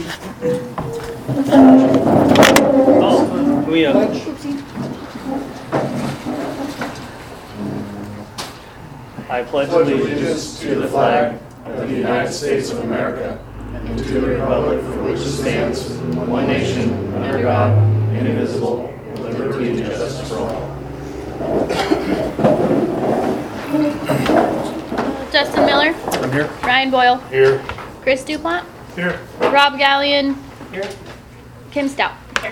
Oh, we I pledge allegiance to the flag of the United States of America and to the republic for which it stands, one nation, under God, indivisible, with liberty and justice for all. Justin Miller. I'm here. Ryan Boyle. Here. Chris Dupont. Here. Rob Gallion. Here. Kim Stout. Here.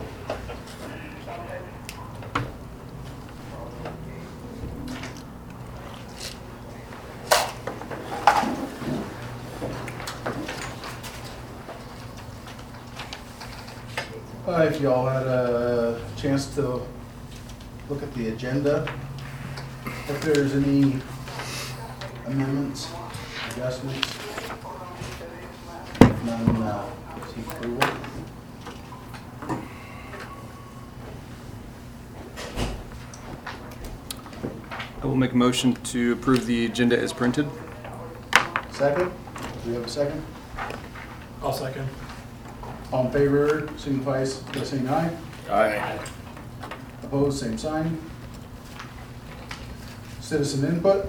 If y'all had a chance to look at the agenda, if there's any amendments, adjustments, none, seek approval. I will make a motion to approve the agenda as printed. Second? Do we have a second? I'll second. All in favor, signify by saying aye. Aye. Opposed, same sign. Citizen input.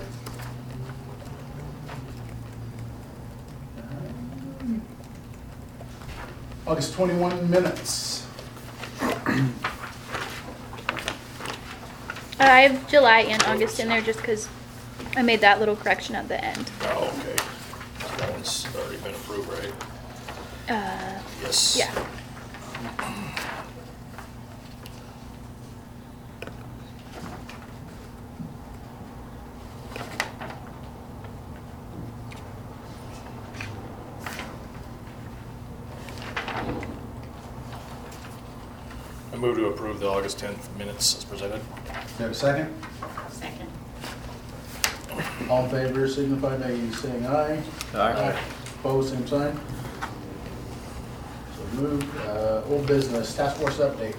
August 21 minutes. I have July and August in there just because I made that little correction at the end. Oh, okay. So that one's already been approved, right? Yes. Yeah. I move to approve the August 10th minutes as presented. Do you have a second? Second. All in favor, signify by saying aye. Aye. Opposed, same sign. So moved. Old business, task force update.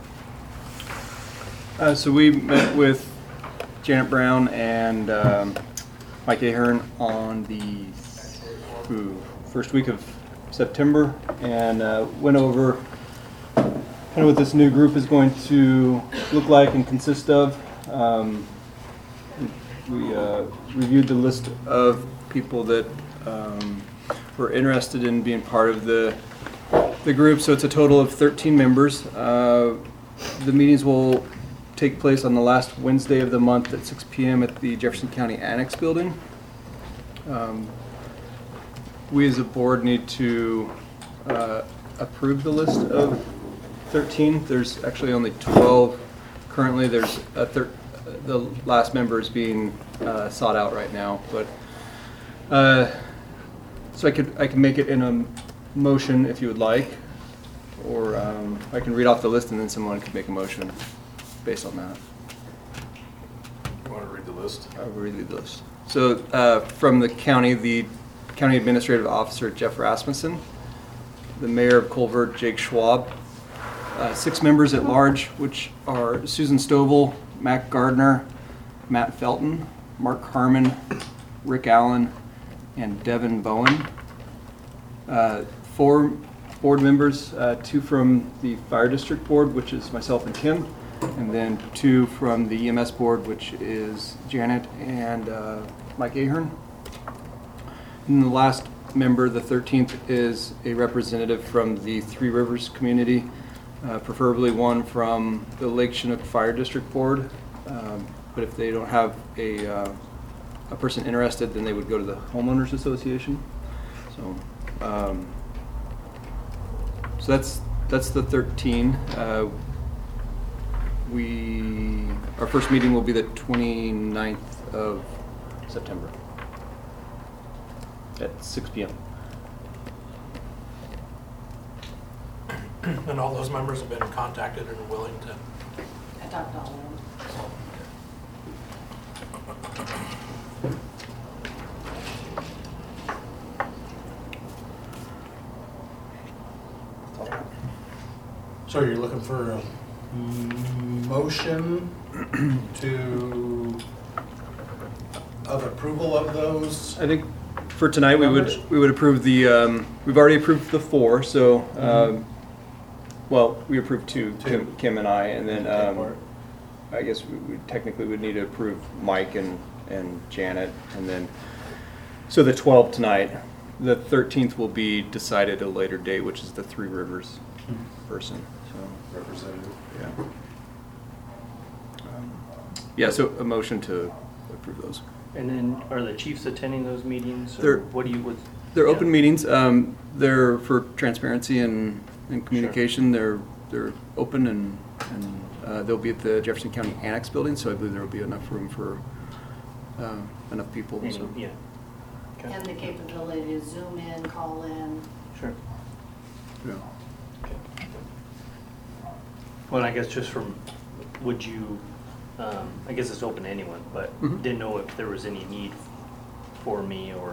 So we met with Janet Brown and Mike Ahern on the first week of September and went over kind of what this new group is going to look like and consist of. We reviewed the list of people that were interested in being part of the group, so it's a total of 13 members. The meetings will take place on the last Wednesday of the month at 6 p.m. at the Jefferson County Annex Building. We as a board need to approve the list of 13. There's actually only 12 currently. There's the last member is being sought out right now, but so I can make it in a motion if you would like, or I can read off the list and then someone can make a motion based on that. You want to read the list? I will read the list. So from the County Administrative Officer Jeff Rasmussen, the Mayor of Culver Jake Schwab, 6 members at large, which are Susan Stovall, Mac Gardner, Matt Felton, Mark Harmon, Rick Allen, and Devin Bowen. 4 board members, 2 from the Fire District Board, which is myself and Kim, and then 2 from the EMS Board, which is Janet and Mike Ahern. And the last member, the 13th, is a representative from the Three Rivers community, preferably one from the Lake Chinook Fire District Board. But if they don't have a person interested, then they would go to the Homeowners Association. So, so that's the 13. Our first meeting will be the 29th of September at 6 p.m. And all those members have been contacted and are willing to. I talked to all of them. So you're looking for a motion of approval of those? I think for tonight, we would approve the, we've already approved the 4, so, well, we approved 2, Kim and I, and then, I guess we technically would need to approve Mike and Janet, and then, so the 12 tonight. The 13th will be decided at a later date, which is the Three Rivers person, so. Representative. Yeah. Yeah, so a motion to approve those. And then are the chiefs attending those meetings? Or They're- what do you, what? They're yeah. open meetings. They're for transparency and communication. They're open and they'll be at the Jefferson County Annex Building, so I believe there will be enough room for enough people. Any- So. Yeah. Okay. And the capability to zoom in, call in. Sure. Yeah. Well, I guess just from, would you, I guess it's open to anyone, but Mhm. didn't know if there was any need for me or,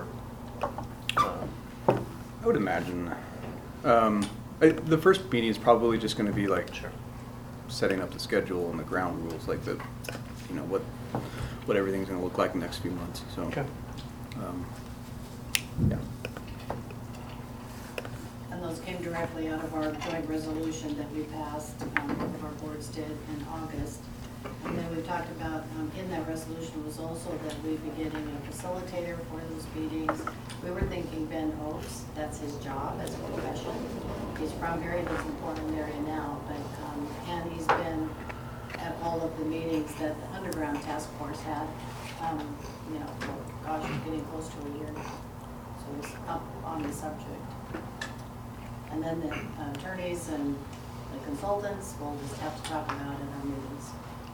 I would imagine. The first meeting is probably just going to be like sure. setting up the schedule and the ground rules, like the, you know, what everything's going to look like in the next few months. So. Okay. Yeah. And those came directly out of our joint resolution that we passed, both of our boards did in August. And then we talked about, in that resolution was also that we'd be getting a facilitator for those meetings. We were thinking Ben Oaks, that's his job as a profession. He's from here, he lives in Portland area now, but, and he's been at all of the meetings that the Underground Task Force had, you know, gosh, it's getting close to a year now. So he's up on the subject. And then the attorneys and the consultants will just have to talk about in our meetings.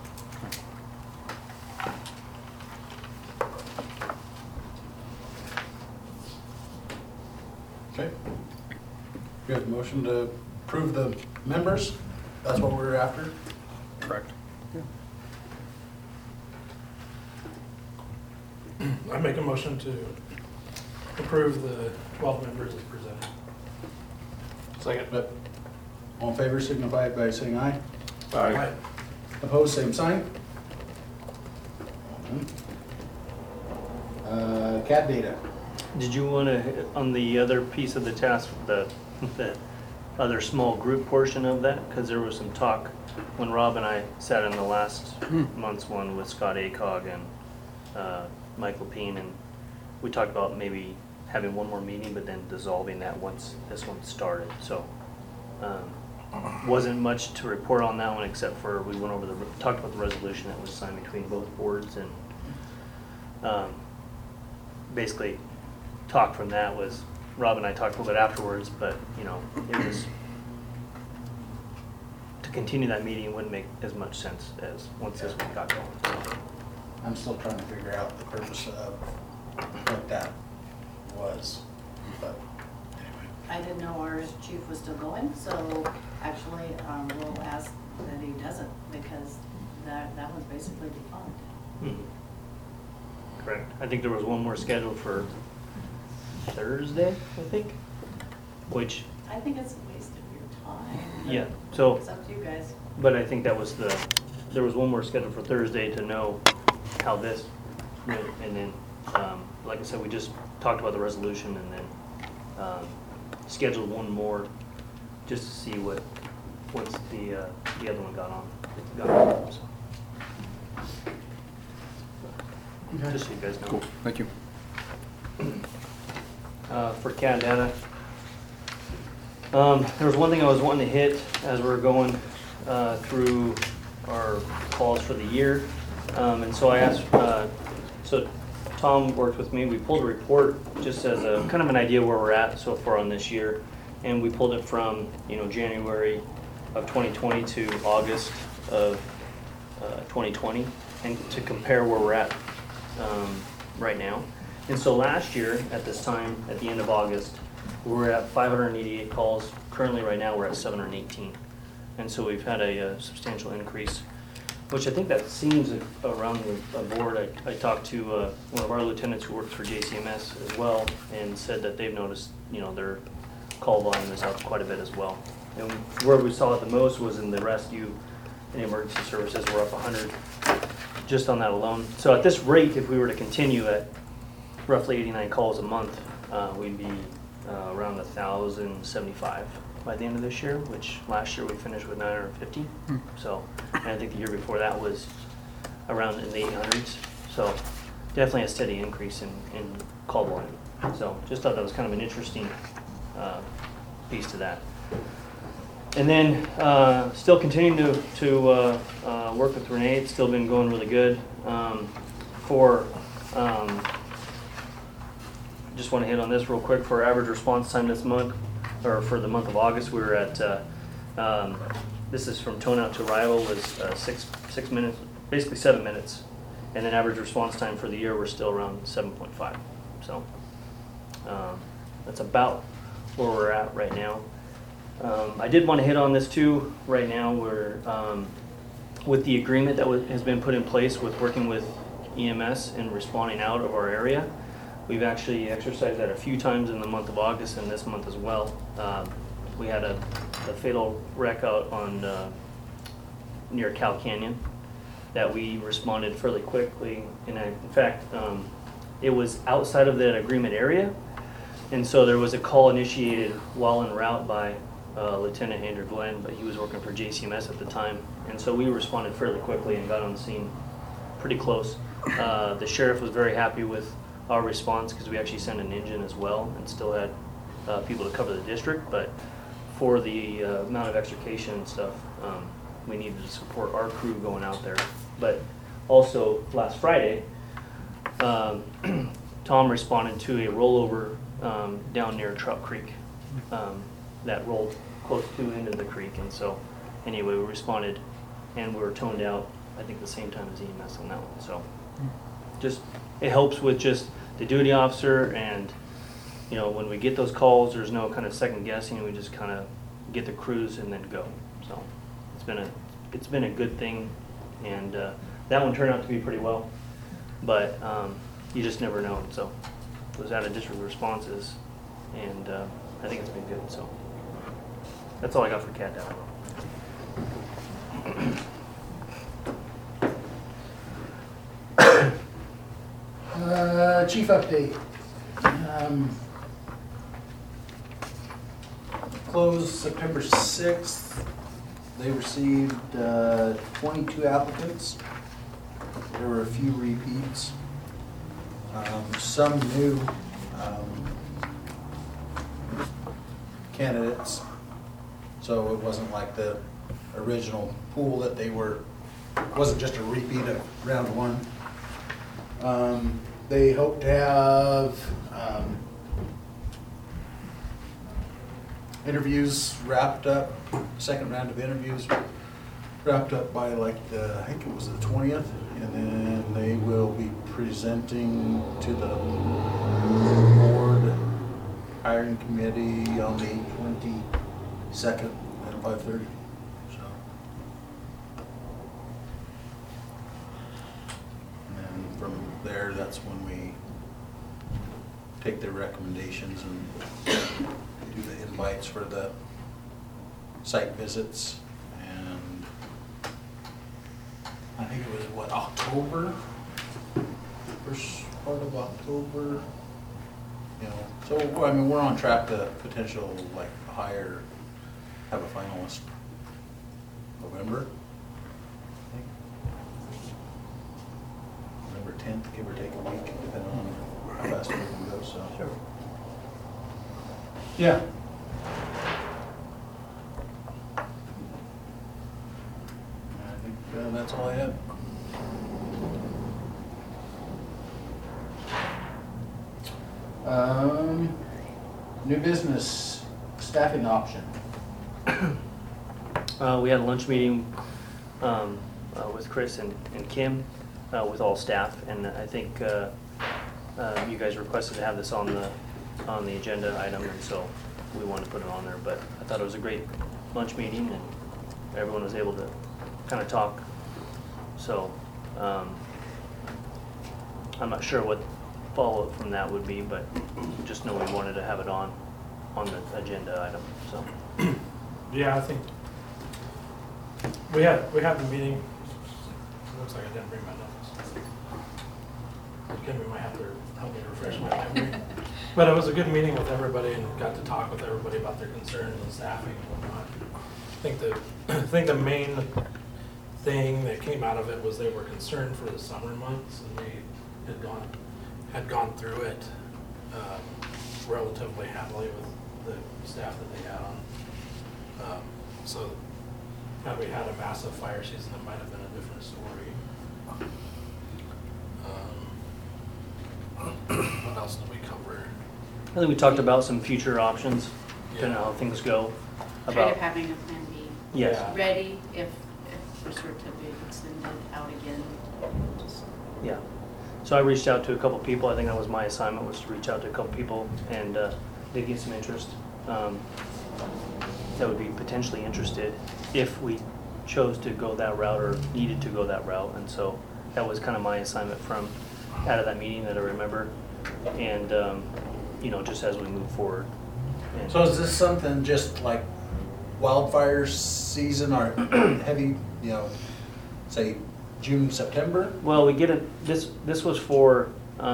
Okay. We have a motion to approve the members. That's what we're after. Correct. I make a motion to approve the 12 members as presented. Second. But all in favor signify by saying aye. Aye. Opposed, same sign. CAD data. Did you want to, on the other piece of the task, the other small group portion of that? Because there was some talk when Rob and I sat in the last month's one with Scott Acog and Michael Peen, and we talked about maybe having one more meeting, but then dissolving that once this one started. So wasn't much to report on that one, except for we went over talked about the resolution that was signed between both boards, and basically talk from that was, Rob and I talked a little bit afterwards, but you know, it was, to continue that meeting wouldn't make as much sense as once this one got going. I'm still trying to figure out the purpose of what that was, but anyway. I didn't know our chief was still going, so actually, we'll ask that he doesn't, because that one's basically defunct. Mhm. Correct. I think there was one more scheduled for Thursday, I think, which, I think it's a waste of your time. yeah, so, It's up to you guys. but I think that was there was one more scheduled for Thursday to know how this went, and then, like I said, we just talked about the resolution and then scheduled one more just to see what's the other one got on. So. Just so you guys know. Cool. Thank you. For CAD data, there was one thing I was wanting to hit as we were going through our calls for the year. And so I asked, so Tom worked with me, we pulled a report just as a kind of an idea where we're at so far on this year. And we pulled it from, you know, January of 2020 to August of 2020, and to compare where we're at right now. And so last year, at this time, at the end of August, we were at 588 calls. Currently, right now, we're at 718. And so we've had a substantial increase, which I think that seems around the board. I talked to one of our lieutenants who works for JCMS as well, and said that they've noticed, you know, their call volume is up quite a bit as well. And where we saw it the most was in the rescue and emergency services. We're up 100 just on that alone. So at this rate, if we were to continue at roughly 89 calls a month, we'd be around 1,075 by the end of this year, which last year we finished with 950. So, and I think the year before that was around in the 800s. So definitely a steady increase in call volume. So just thought that was kind of an interesting piece to that. And then still continuing to work with Renee. It's still been going really good. Just want to hit on this real quick. For average response time this month, or for the month of August, we were at, this is from tone out to arrival, was 6 minutes, basically 7 minutes. And then average response time for the year, we're still around 7.5. So that's about where we're at right now. I did want to hit on this too. Right now, we're with the agreement that has been put in place with working with EMS and responding out of our area. We've actually exercised that a few times in the month of August and this month as well. We had a fatal wreck out on near Cal Canyon that we responded fairly quickly. And in fact, it was outside of that agreement area. And so there was a call initiated while en route by Lieutenant Andrew Glenn, but he was working for JCMS at the time. And so we responded fairly quickly and got on the scene pretty close. The sheriff was very happy with our response because we actually sent an engine as well and still had people to cover the district. But for the amount of extrication and stuff, we needed to support our crew going out there. But also last Friday, Tom responded to a rollover down near Trout Creek that rolled close to into the creek. And so anyway, we responded and we were toned out, I think the same time as EMS on that one. So just, it helps with just the duty officer, and you know, when we get those calls, there's no kind of second guessing. We just kind of get the crews and then go. So it's been a good thing, and that one turned out to be pretty well, but you just never know. So those out of district responses, and I think it's been good. So that's all I got for Cat Down. Chief update. Closed September 6th. They received 22 applicants. There were a few repeats. Some new candidates. So it wasn't like the original pool that they were, wasn't just a repeat of round one. They hope to have interviews wrapped up, second round of interviews wrapped up by like the, I think it was the 20th, and then they will be presenting to the board hiring committee on the 22nd at 5:30. From there, that's when we take their recommendations and do the invites for the site visits. And I think it was, what, October? First part of October? You know, so, I mean, we're on track to potential, like, hire, have a finalist November. 10th, give or take a week, depending on how fast we can go, so. Sure. Yeah. I think that's all I have. New business, staffing option. We had a lunch meeting with Chris and Kim. With all staff, and I think you guys requested to have this on the agenda item, and so we wanted to put it on there. But I thought it was a great lunch meeting, and everyone was able to kind of talk. So I'm not sure what follow-up from that would be, but just know we wanted to have it on the agenda item. So Yeah, I think we had the meeting. Looks like I didn't bring my notes. Again, we might have to help me refresh my memory. But it was a good meeting with everybody and got to talk with everybody about their concerns and staffing and whatnot. I think the main thing that came out of it was they were concerned for the summer months, and they had gone through it relatively happily with the staff that they had on. So had we had a massive fire season, it might have been a different story. What else did we cover? I think we talked about some future options, depending on how things go. Kind About of having a plan B yes, ready if we're sort of to be extended out again. Just- yeah. So I reached out to a couple people. I think that was my assignment, was to reach out to a couple people and did get some interest. That would be potentially interested if we chose to go that route or needed to go that route. And so that was kind of my assignment from out of that meeting that I remember. And you know, just as we move forward. And So is this something just like wildfire season or heavy, you know, say June, September? well, we get this was for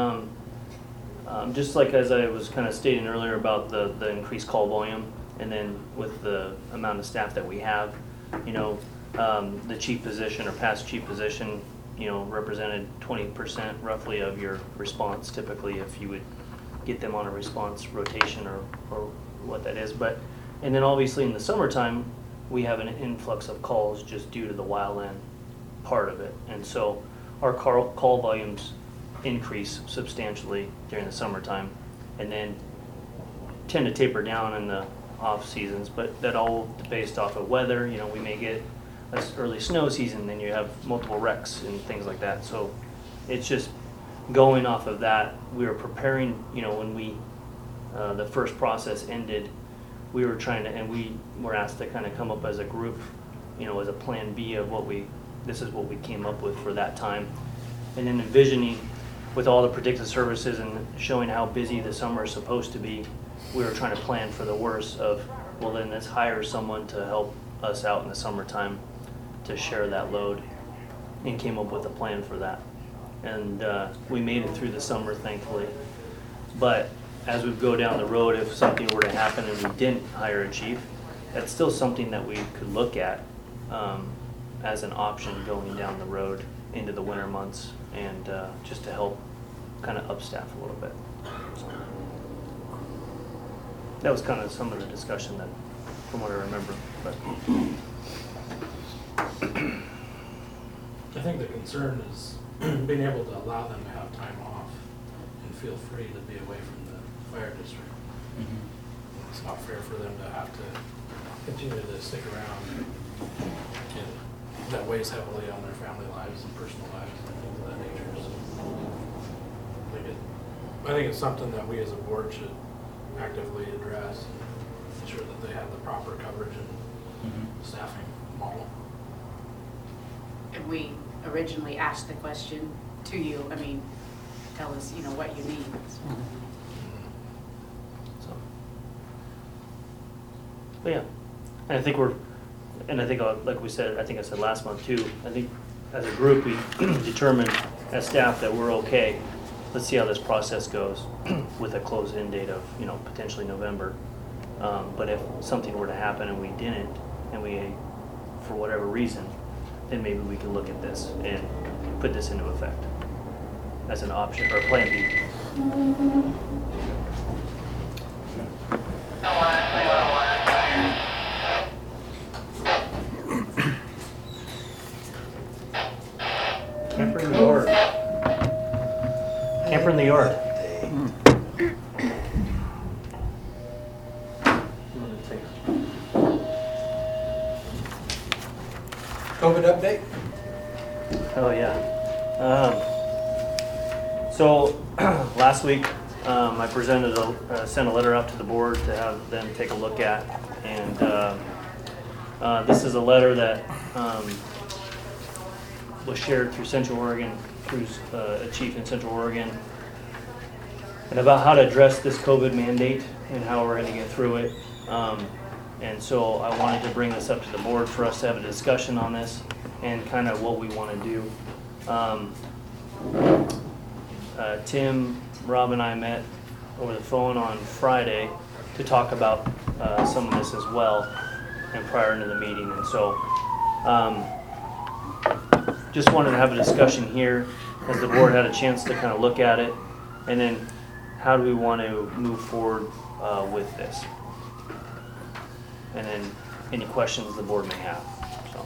just like as I was kind of stating earlier about the increased call volume, and then with the amount of staff that we have, you know, the chief position or past chief position, you know, represented 20% roughly of your response typically if you would get them on a response rotation or what that is. But and then obviously in the summertime we have an influx of calls just due to the wildland part of it, and so our call volumes increase substantially during the summertime and then tend to taper down in the off seasons, but that all based off of weather. You know, we may get an early snow season, then you have multiple wrecks and things like that. So it's just going off of that. We were preparing, you know, when we the first process ended, we were trying to, and we were asked to kind of come up as a group, you know, as a plan B of this is what we came up with for that time. And then envisioning with all the predictive services and showing how busy the summer is supposed to be, we were trying to plan for the worst of, well, then let's hire someone to help us out in the summertime to share that load, and came up with a plan for that. And we made it through the summer, thankfully. But as we go down the road, if something were to happen and we didn't hire a chief, that's still something that we could look at as an option going down the road into the winter months, and just to help kind of upstaff a little bit. So that was kind of some of the discussion that, from what I remember. But I think the concern is being able to allow them to have time off and feel free to be away from the fire district. It's not fair for them to have to continue to stick around, and that weighs heavily on their family lives and personal lives and things of that nature. So I think it's something that we as a board should actively address and ensure that they have the proper coverage and staffing model. And we originally asked the question to you, I mean, tell us, you know, what you need. So, but yeah, and I think like we said, I think I said last month too, I think as a group we determined as staff that we're okay. Let's see how this process goes with a close-in date of, you know, potentially November. But if something were to happen and we didn't, and we, for whatever reason, then maybe we could look at this and put this into effect as an option, or plan B. Camper in the yard. Camper in the yard. COVID update? Oh, yeah. So last week, I sent a letter out to the board to have them take a look at. And this is a letter that was shared through Central Oregon, through a chief in Central Oregon, and about how to address this COVID mandate and how we're going to get through it. And so I wanted to bring this up to the board for us to have a discussion on this and kind of what we want to do. Tim, Rob, and I met over the phone on Friday to talk about some of this as well, and prior to the meeting. And so, just wanted to have a discussion here as the board had a chance to kind of look at it, and then how do we want to move forward with this? And then any questions the board may have. So.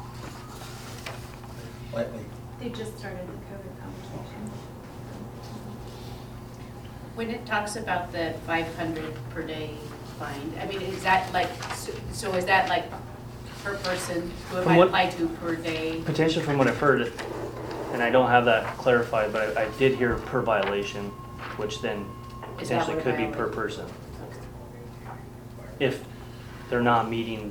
They just started the COVID conversation. When it talks about the 500 per day fine, I mean, is that like, so is that like per person? Who it From might what- apply to per day? Potentially from what I've heard, and I don't have that clarified, but I did hear per violation, which then Is that potentially what could be violate? per person. If they're not meeting,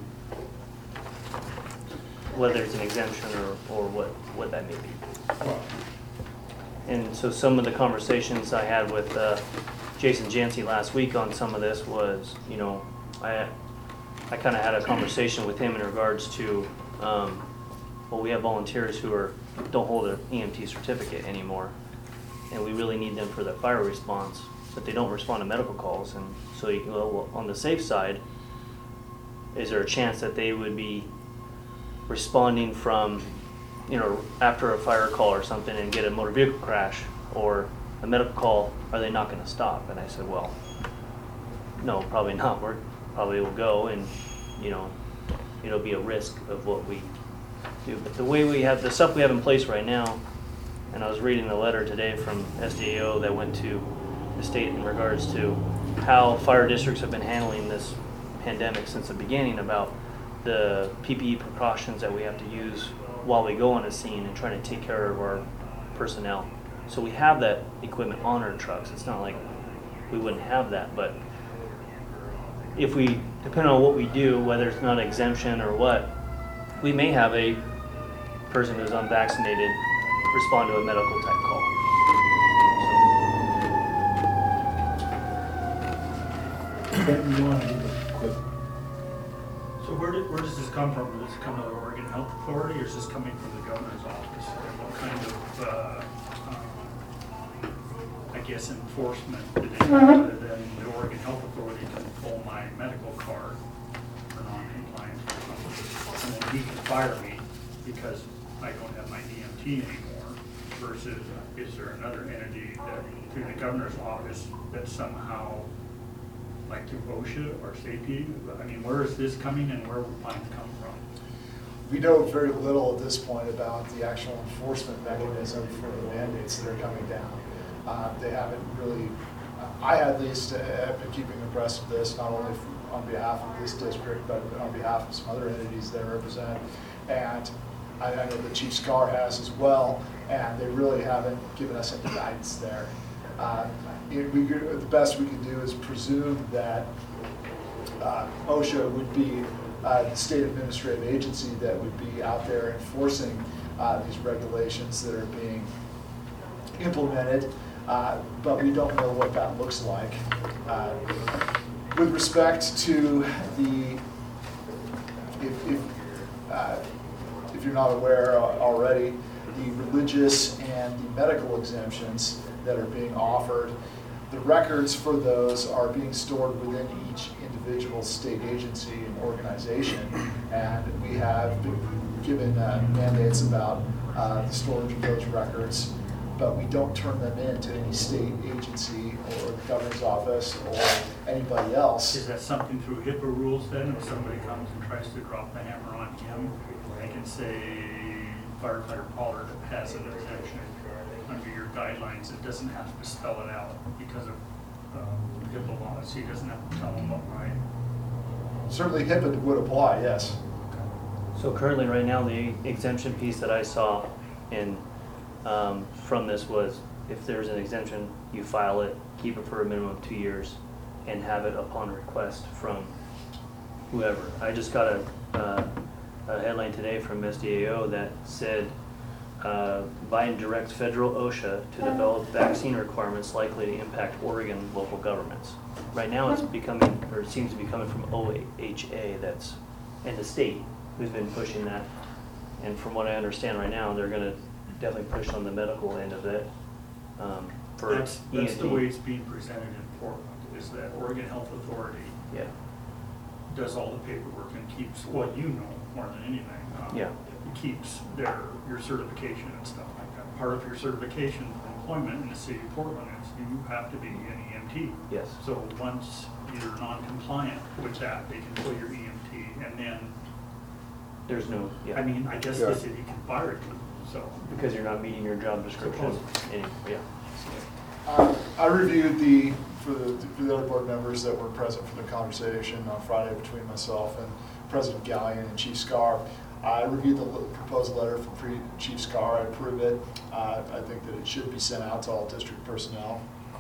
whether it's an exemption or what that may be. And so some of the conversations I had with Jason Jancy last week on some of this was, you know, I kind of had a conversation with him in regards to, well, we have volunteers who don't hold an EMT certificate anymore, and we really need them for the fire response, but they don't respond to medical calls. And so you go, well, on the safe side, is there a chance that they would be responding from, you know, after a fire call or something and get a motor vehicle crash or a medical call, are they not going to stop? And I said, well, no, probably not. We're probably will go, and you know, it'll be a risk of what we do. But the way we have the stuff we have in place right now, and I was reading a letter today from SDAO that went to the state in regards to how fire districts have been handling this pandemic since the beginning, about the PPE precautions that we have to use while we go on a scene and trying to take care of our personnel. So we have that equipment on our trucks. It's not like we wouldn't have that, but if we, depending on what we do, whether it's not exemption or what, we may have a person who's unvaccinated respond to a medical type call. So where does this come from? Does it come from the Oregon Health Authority, or is this coming from the governor's office? And what kind of, I guess, enforcement do they have other than the Oregon Health Authority can pull my medical card for non-compliance or something? And then he can fire me because I don't have my DMT anymore, versus is there another entity that, through the governor's office, that somehow, like through OSHA or safety? I mean, where is this coming and where would mine come from? We know very little at this point about the actual enforcement mechanism for the mandates that are coming down. They haven't really, I at least have been keeping abreast of this, not only on behalf of this district, but on behalf of some other entities they represent. And I know the Chief Scar has as well, and they really haven't given us any guidance there. The best we can do is presume that OSHA would be the state administrative agency that would be out there enforcing these regulations that are being implemented, but we don't know what that looks like. With respect to the, if you're not aware already, the religious and the medical exemptions that are being offered, the records for those are being stored within each individual state agency and organization, and we have been given mandates about the storage of those records, but we don't turn them in to any state agency or the governor's office or anybody else. Is that something through HIPAA rules then? If somebody comes and tries to drop the hammer on him, they can say firefighter Pollard has an exemption under your guidelines. It doesn't have to spell it out because of HIPAA laws. He doesn't have to tell them what, right? Certainly HIPAA would apply, yes. So currently, right now, the exemption piece that I saw in from this was, if there's an exemption, you file it, keep it for a minimum of 2 years, and have it upon request from whoever. I just got a headline today from SDAO that said Biden directs federal OSHA to develop vaccine requirements likely to impact Oregon local governments. Right now, it's becoming, or it seems to be coming from OHA, that's in the state, who's been pushing that. And from what I understand right now, they're going to definitely push on the medical end of it for That's the EMT. way it's being presented in Portland, is that Oregon Health Authority Yeah, does all the paperwork and keeps, well, you know more than anything. Yeah. Keeps your certification and stuff like that. Part of your certification for employment in the city of Portland is you have to be an EMT. yes. So once you're non-compliant with that, they can pull your EMT, and then, There's no, yeah. I mean, I guess the city can fire you, so. Because you're not meeting your job description. Yeah. I reviewed for the other board members that were present for the conversation on Friday between myself and President Gallion and Chief Scar. I reviewed the proposed letter from Chief Scar. I approve it. I think that it should be sent out to all district personnel.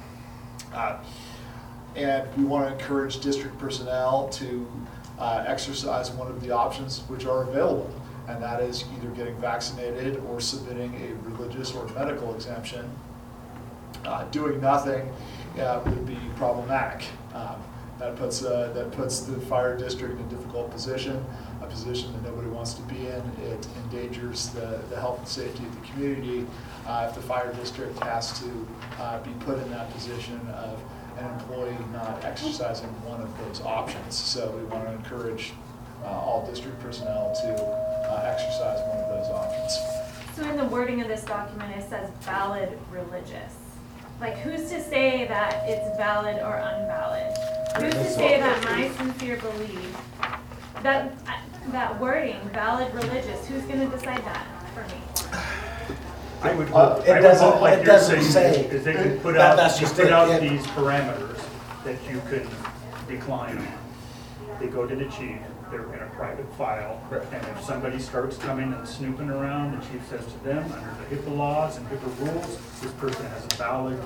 And we want to encourage district personnel to exercise one of the options which are available, and that is either getting vaccinated or submitting a religious or medical exemption. Doing nothing would be problematic. That puts the fire district in a difficult position, a position that nobody wants to be in. It endangers the health and safety of the community if the fire district has to be put in that position of an employee not exercising one of those options. So we want to encourage all district personnel to exercise one of those options. So in the wording of this document, it says valid religious. Like, who's to say that it's valid or unvalid? Who's to say that my sincere belief, that wording, valid religious, who's gonna decide that for me? I would It hope, doesn't- like it you're doesn't saying, say. is they can put That- out, that's just put it, out yeah. these parameters that you can decline on. They go to the chief, they're in a private file, and if somebody starts coming and snooping around, the chief says to them, under the HIPAA laws and HIPAA rules, this person has a valid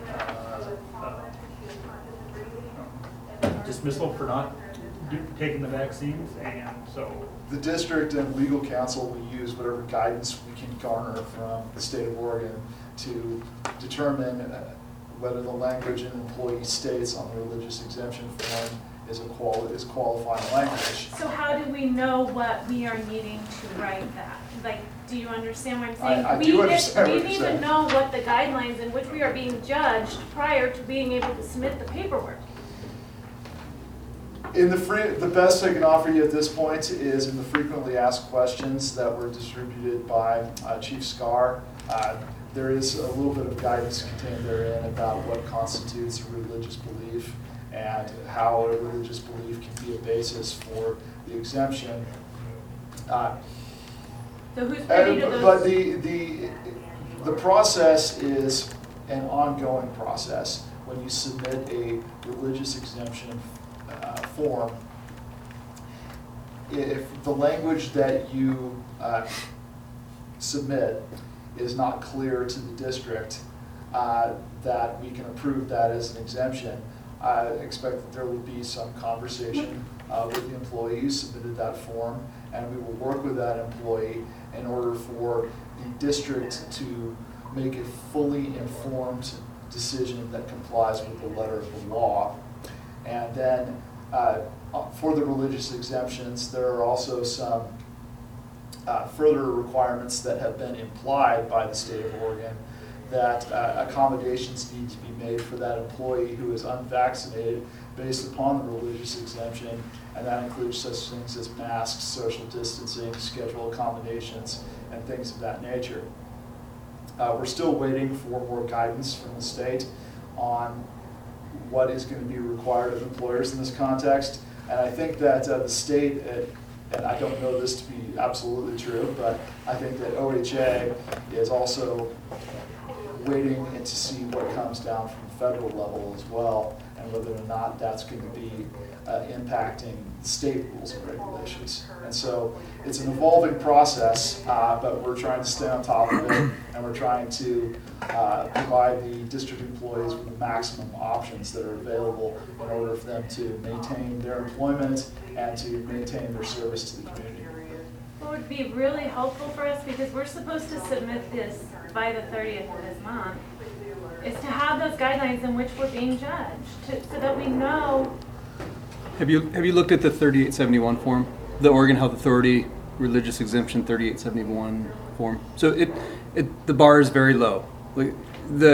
dismissal for not taking the vaccines, and so. The district and legal counsel will use whatever guidance we can garner from the state of Oregon to determine whether the language an employee states on the religious exemption form is qualifying language. So how do we know what we are needing to write that? Like, do you understand what I'm saying? I do understand what We you're need to saying. know what the guidelines in which we are being judged prior to being able to submit the paperwork. The best I can offer you at this point is in the frequently asked questions that were distributed by Chief Scar. There is a little bit of guidance contained therein about what constitutes a religious belief and how a religious belief can be a basis for the exemption. So who's privy to those? But the process is an ongoing process. When you submit a religious exemption form, if the language that you submit is not clear to the district, that we can approve that as an exemption, I expect that there will be some conversation with the employee who submitted that form, and we will work with that employee in order for the district to make a fully informed decision that complies with the letter of the law. And then for the religious exemptions, there are also some further requirements that have been implied by the state of Oregon that accommodations need to be made for that employee who is unvaccinated based upon the religious exemption, and that includes such things as masks, social distancing, schedule accommodations, and things of that nature. We're still waiting for more guidance from the state on what is going to be required of employers in this context, and I think that the state, and I don't know this to be absolutely true, but I think that OHA is also waiting to see what comes down from the federal level as well, and whether or not that's going to be impacting state rules and regulations. And so it's an evolving process, but we're trying to stay on top of it, and we're trying to provide the district employees with the maximum options that are available in order for them to maintain their employment and to maintain their service to the community. What would be really helpful for us, because we're supposed to submit this by the 30th of this month, is to have those guidelines in which we're being judged, so that we know. Have you looked at the 3871 form, the Oregon Health Authority Religious Exemption 3871 form? So the bar is very low. Like the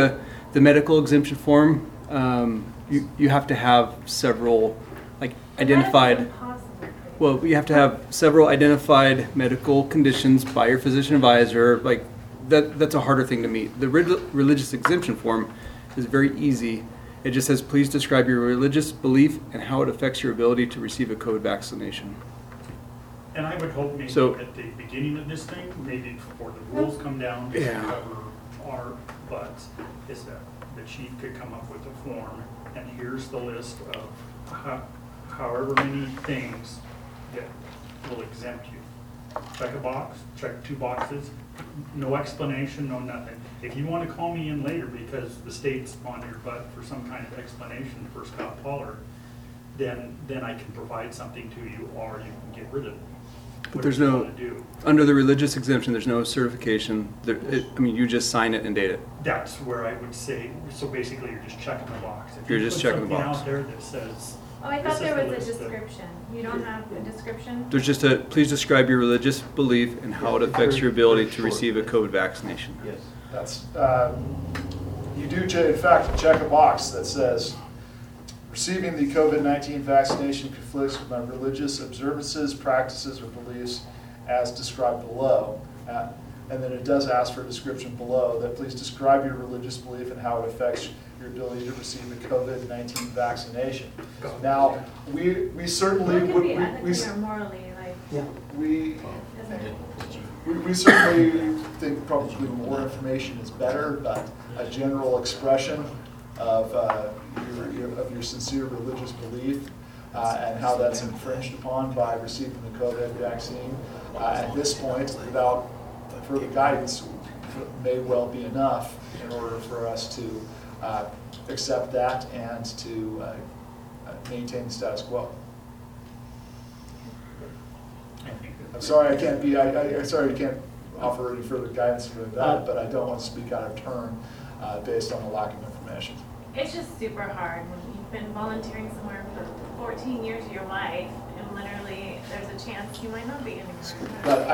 The medical exemption form, you have to have several, like, identified. That's impossible. Well, you have to have several identified medical conditions by your physician advisor. Like that's a harder thing to meet. The religious exemption form is very easy. It just says, please describe your religious belief and how it affects your ability to receive a COVID vaccination. And I would hope maybe So- at the beginning of this thing, maybe before the rules come down, to Yeah. cover our butts, is that the chief could come up with a form, and here's the list of however many things that will exempt you. Check a box, check 2 boxes, no explanation, no nothing. If you want to call me in later because the state's on your butt for some kind of explanation for Scott Pollard, then I can provide something to you, or you can get rid of it. But there's Whatever you no, wanna do. under the religious exemption, there's no certification. You just sign it and date it. That's where I would say, so basically you're just checking the box. If You're you just put checking the something box. out there that says, Oh, I This thought is there the was a list of- description. You don't have a description? There's just a, please describe your religious belief and how it affects your ability to receive a COVID vaccination. Yes. That's, you do, in fact, check a box that says, receiving the COVID-19 vaccination conflicts with my religious observances, practices, or beliefs as described below. And then it does ask for a description below that please describe your religious belief and how it affects your ability to receive a COVID-19 vaccination. Now, we certainly What would, could be ethically or morally, like, we isn't it? we certainly think probably more information is better, but a general expression of your sincere religious belief and how that's infringed upon by receiving the COVID vaccine at this point, without further guidance, may well be enough in order for us to accept that and to maintain the status quo. I think that- I'm sorry, I can't be, I'm sorry, I can't offer any further guidance for that, but I don't want to speak out of turn based on a lack of information. It's just super hard when you've been volunteering somewhere for 14 years of your life, and literally there's a chance you might not be anymore. But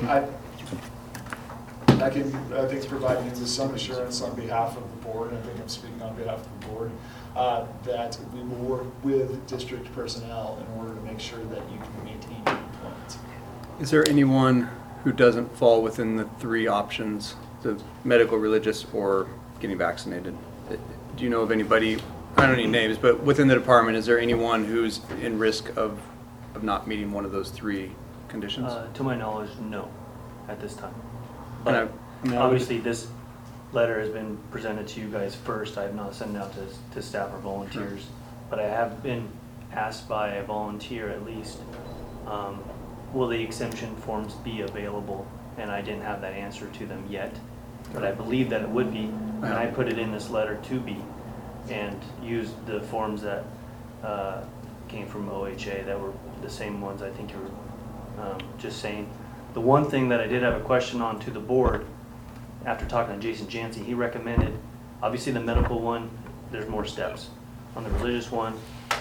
I think provide you with some assurance on behalf of the board, I think I'm speaking on behalf of the board, that we will work with district personnel in order to make sure that you can maintain your employment. Is there anyone who doesn't fall within the 3 options, the medical, religious, or getting vaccinated? Do you know of anybody, I don't need names, but within the department, is there anyone who's in risk of not meeting one of those 3 conditions? To my knowledge, no, at this time. And But I mean, I would- obviously, this letter has been presented to you guys first. I have not sent it out to staff or volunteers. But I have been asked by a volunteer at least, will the exemption forms be available? And I didn't have that answer to them yet, but I believe that it would be. And I put it in this letter to be, and used the forms that came from OHA that were the same ones I think you were just saying. The one thing that I did have a question on to the board, after talking to Jason Jancy, he recommended, obviously the medical one, there's more steps. On the religious one,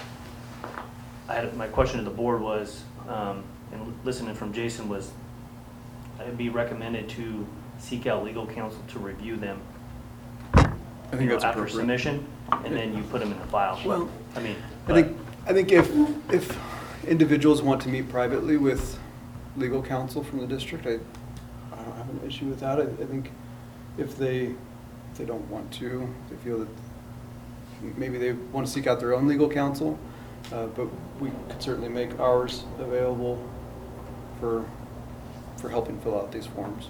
my question to the board was, and listening from Jason was, it'd be recommended to seek out legal counsel to review them. I think you know, that's after appropriate. submission, and then you put them in the file. Well, I mean, I think if individuals want to meet privately with legal counsel from the district, I don't have an issue with that. I think if they don't want to, they feel that maybe they want to seek out their own legal counsel, but we could certainly make ours available for helping fill out these forms.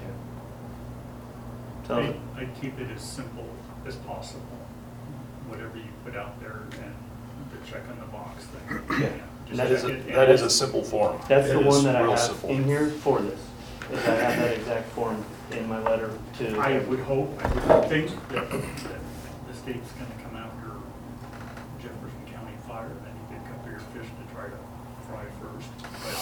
so, I'd keep it as simple as possible, whatever you put out there, and the check on the box thing. Yeah. Just That check it, That and is a simple form. that's the It is one that I real have simple. in here for this. Is I have that exact form in my letter to. I would think that the state's gonna come after Jefferson County Fire, and you pick up your fish to try to fry first. But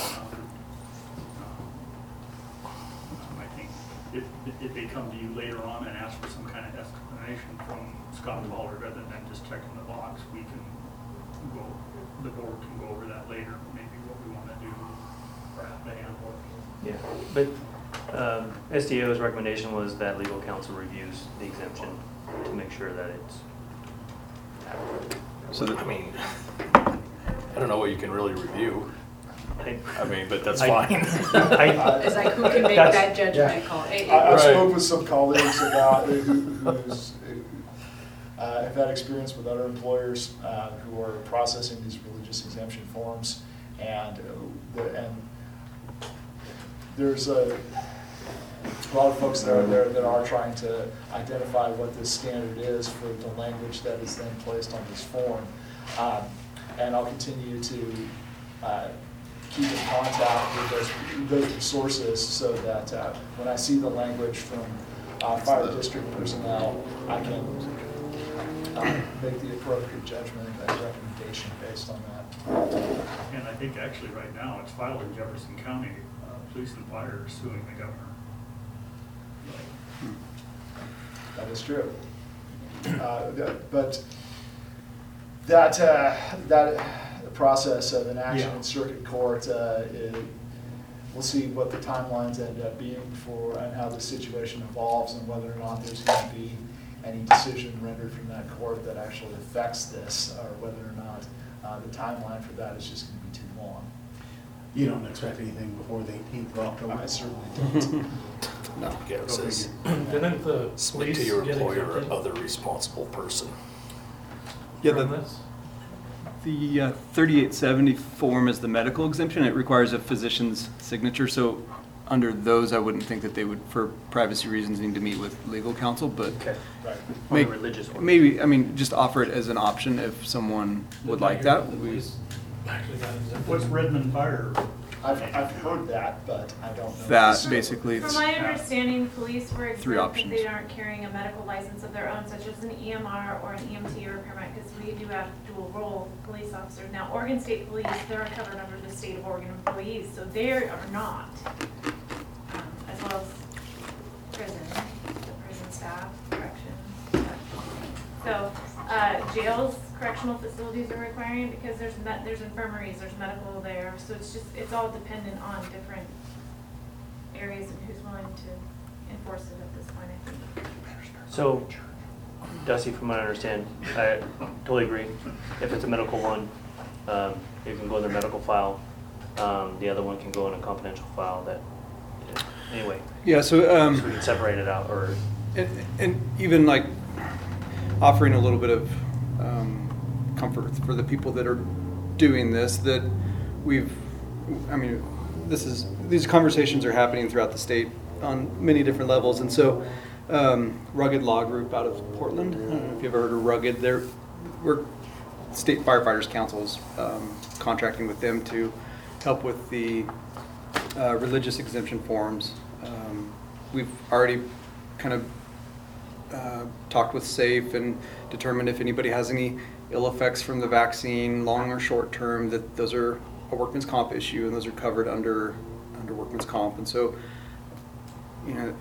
I think if they come to you later on and ask for some kind of explanation from Scott Pollard, rather than just checking the box, the board can go over that later, maybe what we wanna do for a handbook. Yeah, but SDO's recommendation was that legal counsel reviews the exemption to make sure that it's adequate. So I mean, I don't know what you can really review. I mean, but that's fine. It's like, who can make that judgment call? I spoke with some colleagues about who's have had experience with other employers who are processing these religious exemption forms, and there's a lot of folks that are there that are trying to identify what this standard is for the language that is then placed on this form, and I'll continue to keep in contact with those sources so that when I see the language from fire district personnel, I can make the appropriate judgment and recommendation based on that. And I think actually right now, it's filed in Jefferson County, police and fire suing the governor. That is true. But that process of an action in circuit court, we'll see what the timelines end up being for and how the situation evolves and whether or not there's going to be any decision rendered from that court that actually affects this, or whether or not the timeline for that is just going to be too long. You don't expect anything before the 18th of October? I certainly don't. No, yeah, it says, Didn't the submit to police your get employer or exempted other responsible person. Yeah, from this? The 3870 form is the medical exemption. It requires a physician's signature, so under those, I wouldn't think that they would, for privacy reasons, need to meet with legal counsel, but Okay. Right. On the religious one. maybe, I mean, just offer it as an option if someone would Didn't I like hear that. the police actually got exempted? What's Redmond Fire? I've heard that, but I don't know. That basically, From it's, my understanding, police were Three exempt if options. they aren't carrying a medical license of their own, such as an EMR or an EMT or a paramedic, because we do have dual role police officers. Now, Oregon State Police, they're covered under the State of Oregon employees, so they are not, as well as prison, the prison staff, corrections. So, jails, correctional facilities are requiring it because there's infirmaries, there's medical there, so it's all dependent on different areas and who's willing to enforce it at this point, I think. So, Dusty, from what I understand, I totally agree. If it's a medical one, it can go in their medical file. The other one can go in a confidential file that, anyway, yeah, so, so we can separate it out, or, and even like offering a little bit of comfort for the people that are doing this, that these conversations are happening throughout the state on many different levels. And so Rugged Law Group out of Portland, I don't know if you've ever heard of Rugged, we're State Firefighters Council's contracting with them to help with the religious exemption forms. We've already kind of talked with SAFE and determined if anybody has any ill effects from the vaccine, long or short term, that those are a workman's comp issue and those are covered under workman's comp. And so, you know,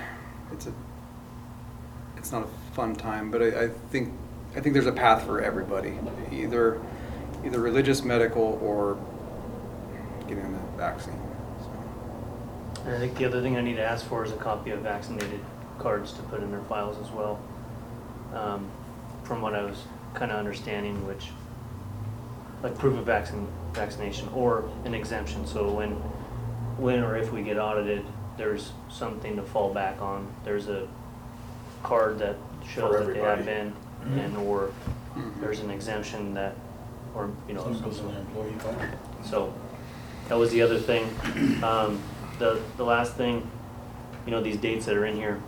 it's not a fun time, but I think there's a path for everybody, either religious, medical, or getting the vaccine. So. and I think the other thing I need to ask for is a copy of vaccinated cards to put in their files as well. From what I was kind of understanding, which, like proof of vaccination or an exemption, so when or if we get audited, there's something to fall back on. There's a card that shows that they have been, and or there's an exemption that, or you know, Some goes in their employee file. so that was the other thing. The last thing, you know, these dates that are in here.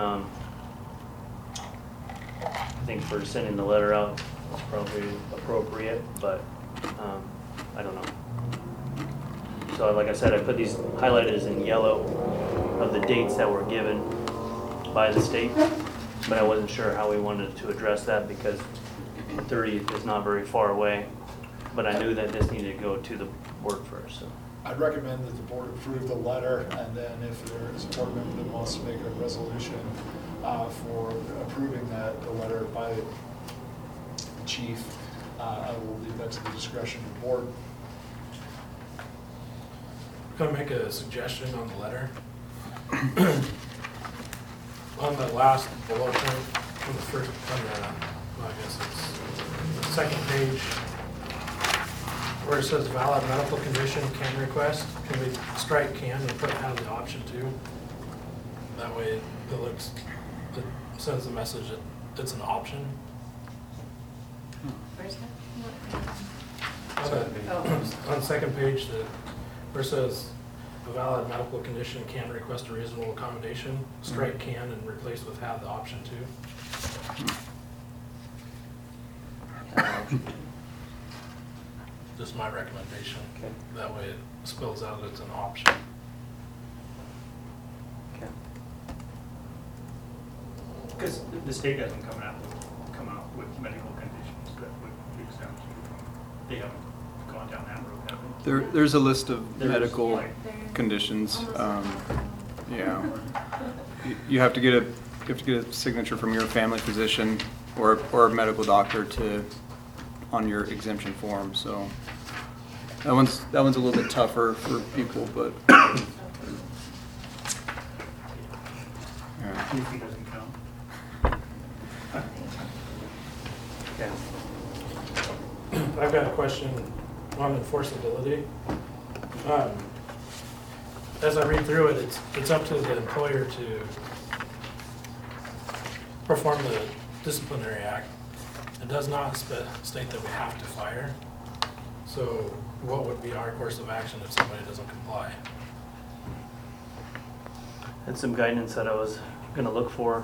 I think for sending the letter out, it's probably appropriate, but I don't know. So like I said, I put these highlighted as in yellow of the dates that were given by the state, but I wasn't sure how we wanted to address that because 30th is not very far away, but I knew that this needed to go to the board first, so. I'd recommend that the board approve the letter, and then if there is a board member that wants to make a resolution for approving the letter by the chief, I will leave that to the discretion of the board. Can I make a suggestion on the letter? On the last bullet point, on the first, well, I guess it's the second page, where it says valid medical condition can request, can we strike can and put have the option to? That way it sends the message that it's an option. Where's that? On the second page, where it says a valid medical condition can request a reasonable accommodation, strike can and replace with have the option to. Just my recommendation. Okay. That way it spells out it's an option. Okay. Because the state doesn't come out with medical conditions that would exempt you from, they haven't gone down that road, have they? There's a list of There's- medical Right. conditions. Yeah. You have to get a signature from your family physician or a medical doctor on your exemption form, so that one's a little bit tougher for people, but yeah. Goofy doesn't count. Okay. I've got a question on enforceability. As I read through it, it's up to the employer to perform the disciplinary act. It does not state that we have to fire. So what would be our course of action if somebody doesn't comply? And some guidance that I was gonna look for.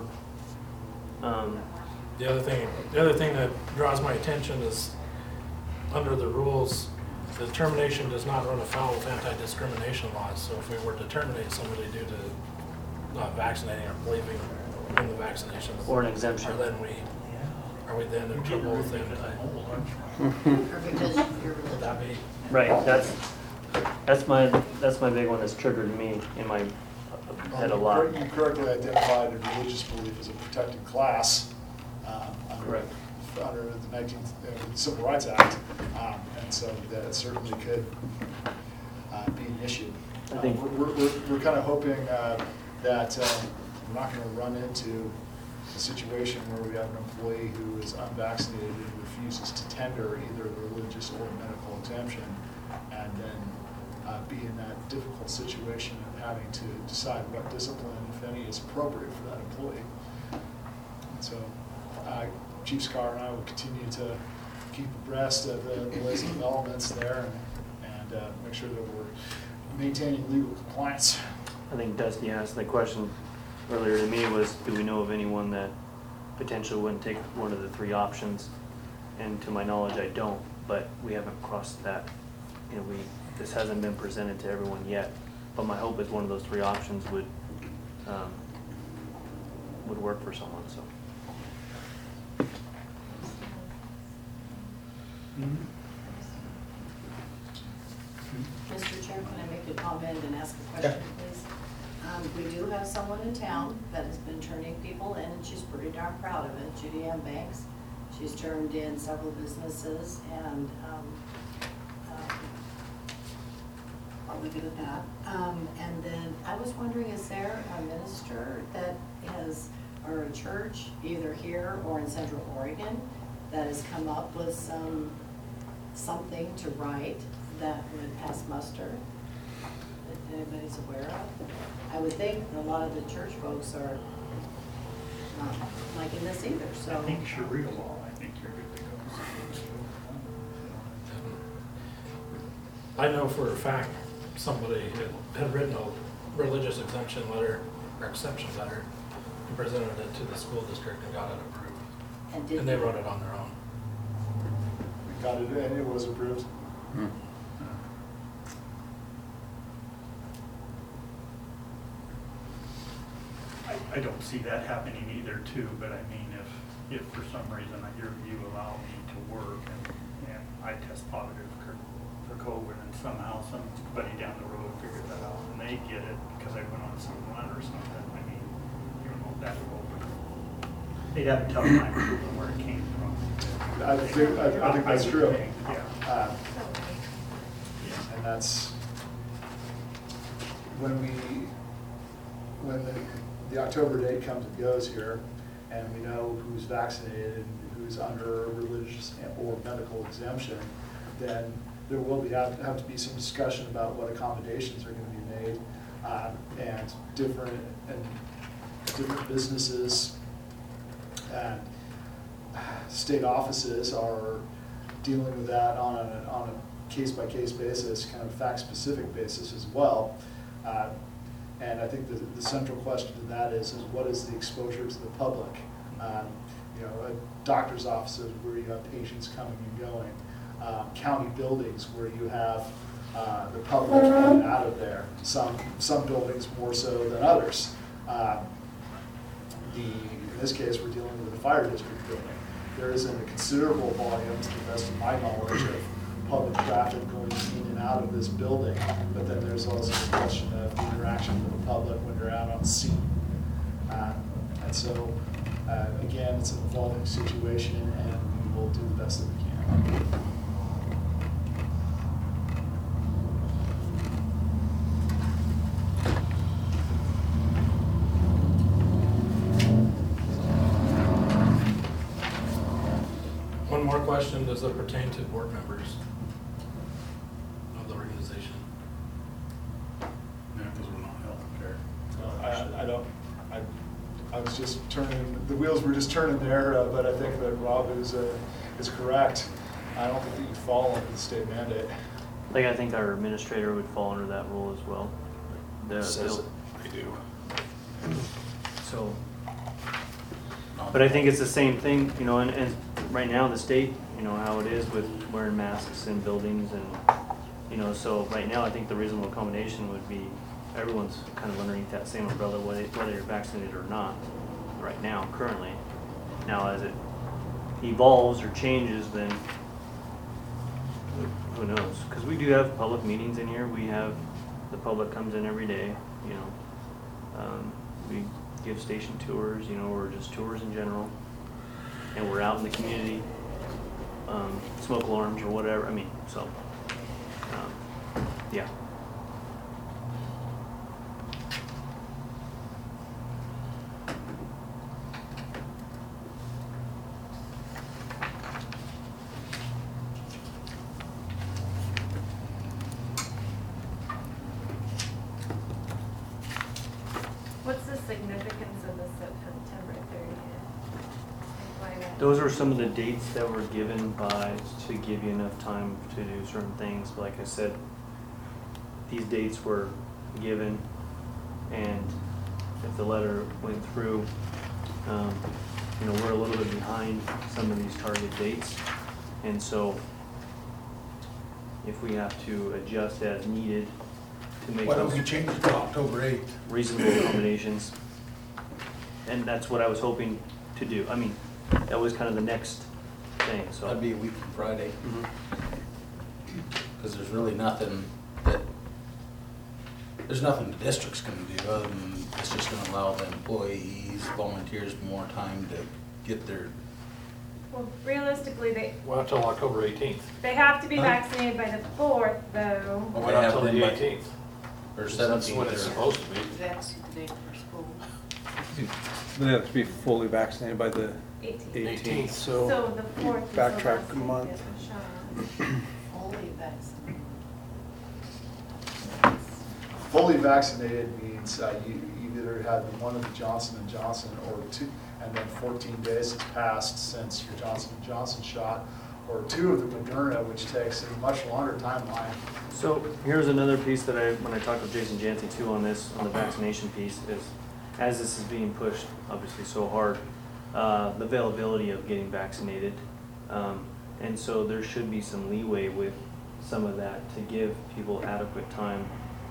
The other thing that draws my attention is under the rules, the termination does not run afoul of anti-discrimination laws. So if we were to terminate somebody due to not vaccinating or believing in the vaccinations, Or an exemption. are we then in trouble with anti? Or because you're Would religious. that be? Right, that's my big one that's triggered me in my head a lot. You correctly identified a religious belief as a protected class Correct. under the 19th Civil Rights Act, and so that certainly could be an issue. I think- We're kind of hoping that we're not going to run into a situation where we have an employee who is unvaccinated and refuses to tender either the religious or medical exemption, and then be in that difficult situation of having to decide what discipline, if any, is appropriate for that employee. And so Chief Scar and I will continue to keep abreast of the latest developments there and make sure that we're maintaining legal compliance. I think Dusty asked the question earlier to me was, do we know of anyone that potentially wouldn't take one of the three options? And to my knowledge, I don't, but we haven't crossed that. You know, this hasn't been presented to everyone yet, but my hope is one of those three options would work for someone, so. Mr. Chair, can I make a comment and ask a question, please? We do have someone in town that has been turning people in, and she's pretty darn proud of it, Judy Ann Banks. She's turned in several businesses, and I'll leave it at that. And then I was wondering, is there a minister that has, or a church, either here or in Central Oregon, that has come up with something to write that would pass muster, that anybody's aware of? I would think a lot of the church folks are not liking this either, so. I think Sharia law, I think you're good to go. I know for a fact somebody had written a religious exemption letter or exception letter and presented it to the school district and got it approved. And And they wrote it on their own. We got it, and it was approved. I don't see that happening either too, but I mean, if for some reason you allow me to work and I test positive for COVID and somehow somebody down the road figures that out and they get it because I went on some run or something, I mean, you know, that will, they'd have to tell my people where it came from. I think that's true. Yeah. And that's, when when the October date comes and goes here, and we know who's vaccinated and who's under a religious or medical exemption, then there will have to be some discussion about what accommodations are going to be made, and different businesses and state offices are dealing with that on a case-by-case basis, kind of fact-specific basis as well. And I think the central question to that is what is the exposure to the public? Doctor's offices where you have patients coming and going, county buildings where you have the public coming out of there. Some buildings more so than others. In this case, we're dealing with the fire district building. There isn't a considerable volume, to the best of my knowledge, of public traffic going in and out of this building. But then there's also the question of the interaction with the public when you're out on scene. And so, again, it's an evolving situation, and we will do the best that we can. One more question, does it pertain to board members of the organization? Yeah, because we're not healthcare. I was just turning, the wheels were just turning there, but I think that Rob is correct. I don't think that you fall under the state mandate. Like, I think our administrator would fall under that rule as well. Says it, they do. So, but I think it's the same thing, and right now the state, how it is with wearing masks in buildings and, so right now I think the reasonable accommodation would be everyone's kind of underneath that same umbrella, whether you're vaccinated or not, right now, currently. Now, as it evolves or changes, then who knows? Because we do have public meetings in here. We have, the public comes in every day, we give station tours, or just tours in general. And we're out in the community, smoke alarms or whatever, yeah. What's the significance of the September 30th? Why that? Those are some of the dates that were given to give you enough time to do certain things. But like I said, these dates were given, and if the letter went through, we're a little bit behind some of these target dates. And so if we have to adjust as needed to make Why don't those we change it to October 8th? reasonable accommodations, and that's what I was hoping to do. That was kind of the next thing, so. That'd be a week from Friday, Mhm. because there's really nothing the districts can do other than it's just gonna allow the employees, volunteers more time to get their, Well, realistically, Well, until October 18th. they have to be Huh? vaccinated by the 4th, though. Well, They why not have till the them by- 18th? or That's 17th. when it's supposed to be. That's the day for school. They have to be fully vaccinated by the 18th. 18th, So so the 4th is the backtrack last a day to month. get the shot. Fully vaccinated. Fully vaccinated means you either had one of the Johnson & Johnson or two, and then 14 days has passed since your Johnson & Johnson shot, or two of the Moderna, which takes a much longer timeline. So here's another piece that when I talked with Jason Jancy too on this, on the vaccination piece, is as this is being pushed obviously so hard, the availability of getting vaccinated. And so there should be some leeway with some of that to give people adequate time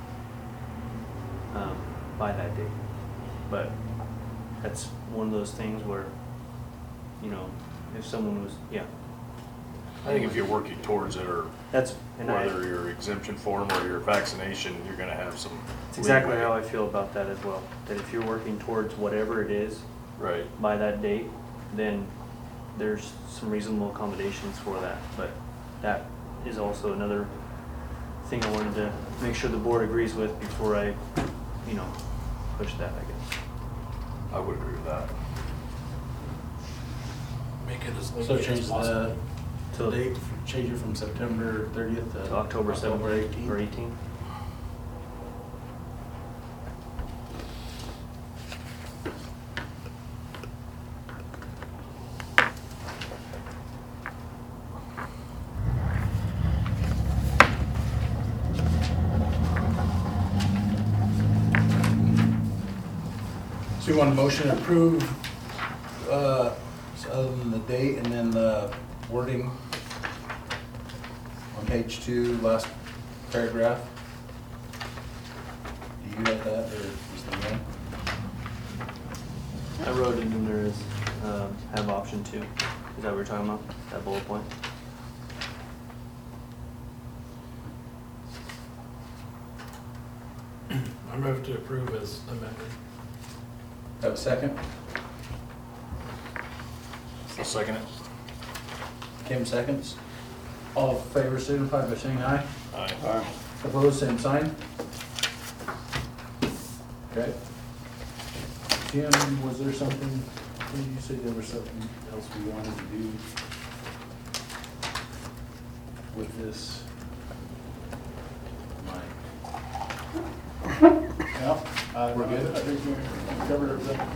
by that date. But that's one of those things where, if someone was, I think if you're working towards it, or and whether your exemption form or your vaccination, you're gonna have some. it's exactly leeway. how I feel about that as well. That if you're working towards whatever it is Right. by that date, then there's some reasonable accommodations for that. But that is also another thing I wanted to make sure the board agrees with before I, push that, I guess. I would agree with that. Make it as So limited change as possible. the date, change it from September 30th To to October 7th or 18th. 18th. So you want a motion to approve, other than the date and then the wording on page 2, last paragraph? Do you have that, or is the one? I wrote it in there as, have option 2. Is that what we're talking about? That bullet point? I move to approve as amended. Have a second? I'll second it. Kim seconds. All in favor signify by saying aye. Aye. Opposed, same sign. Okay. Kim, was there something, did you say there was something else we wanted to do with this? Mike? Yeah, We're good? I think we covered everything.